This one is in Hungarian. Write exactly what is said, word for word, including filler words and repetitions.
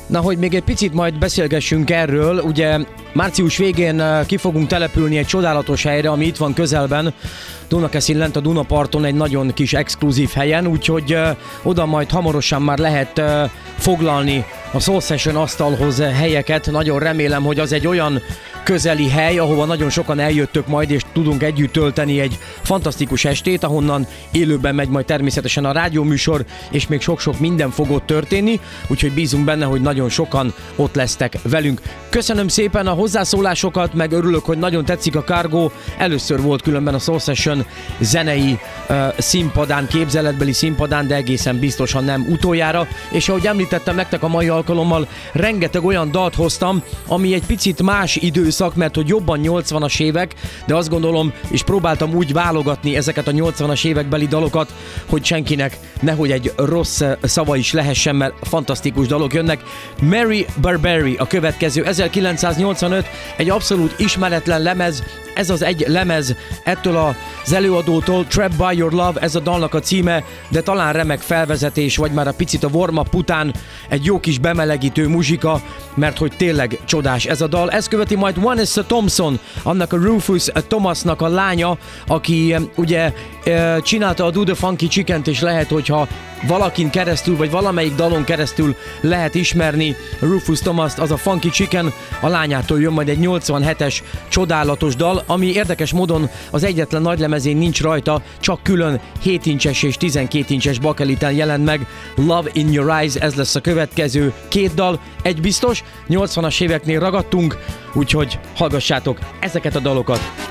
Na, hogy még egy picit majd beszélgessünk erről, ugye március végén ki fogunk települni egy csodálatos helyre, ami itt van közelben, Dunakeszin lent a Dunaparton egy nagyon kis exkluzív helyen, úgyhogy uh, oda majd hamarosan már lehet uh, foglalni a Soul Session asztalhoz helyeket. Nagyon remélem, hogy az egy olyan közeli hely, ahova nagyon sokan eljöttök majd, és tudunk együtt tölteni egy fantasztikus estét, ahonnan élőben megy majd természetesen a rádióműsor, és még sok-sok minden fog ott történni, úgyhogy bízunk benne, hogy nagyon sokan ott lesztek velünk. Köszönöm szépen a hozzászólásokat, meg örülök, hogy nagyon tetszik a Cargo. Először volt különben a Soul Session zenei uh, színpadán, képzeletbeli színpadán, de egészen biztosan nem utoljára, és ahogy említettem nektek a mai alkalommal, rengeteg olyan dalt hoztam, ami egy picit más időszak, mert hogy jobban nyolcvanas évek, de azt gondolom, és próbáltam úgy válogatni ezeket a nyolcvanas évekbeli dalokat, hogy senkinek nehogy egy rossz szava is lehessen, mert fantasztikus dalok jönnek. Mary Barbary a következő, ezerkilencszáznyolcvanöt, egy abszolút ismeretlen lemez, ez az egy lemez ettől az előadótól, Trapped by Your Love, ez a dalnak a címe, de talán remek felvezetés, vagy már a picit a warm-up után egy jó kis bemelegítő muzsika, mert hogy tényleg csodás ez a dal. Ez követi majd Vanessa Thompson, annak a Rufus Thomasnak a lánya, aki ugye csinálta a Do the Funky Chicken-t, és lehet, hogyha valakin keresztül, vagy valamelyik dalon keresztül lehet ismerni Rufus Thomast, az a Funky Chicken, a lányától jön majd egy nyolcvanhetes csodálatos dal, ami érdekes módon az egyetlen nagylemezén nincs rajta, csak külön hét incses és tizenkét incses bakeliten jelent meg. Love in Your Eyes, ez lesz a következő két dal, egy biztos, nyolcvanas éveknél ragadtunk, úgyhogy hallgassátok ezeket a dalokat.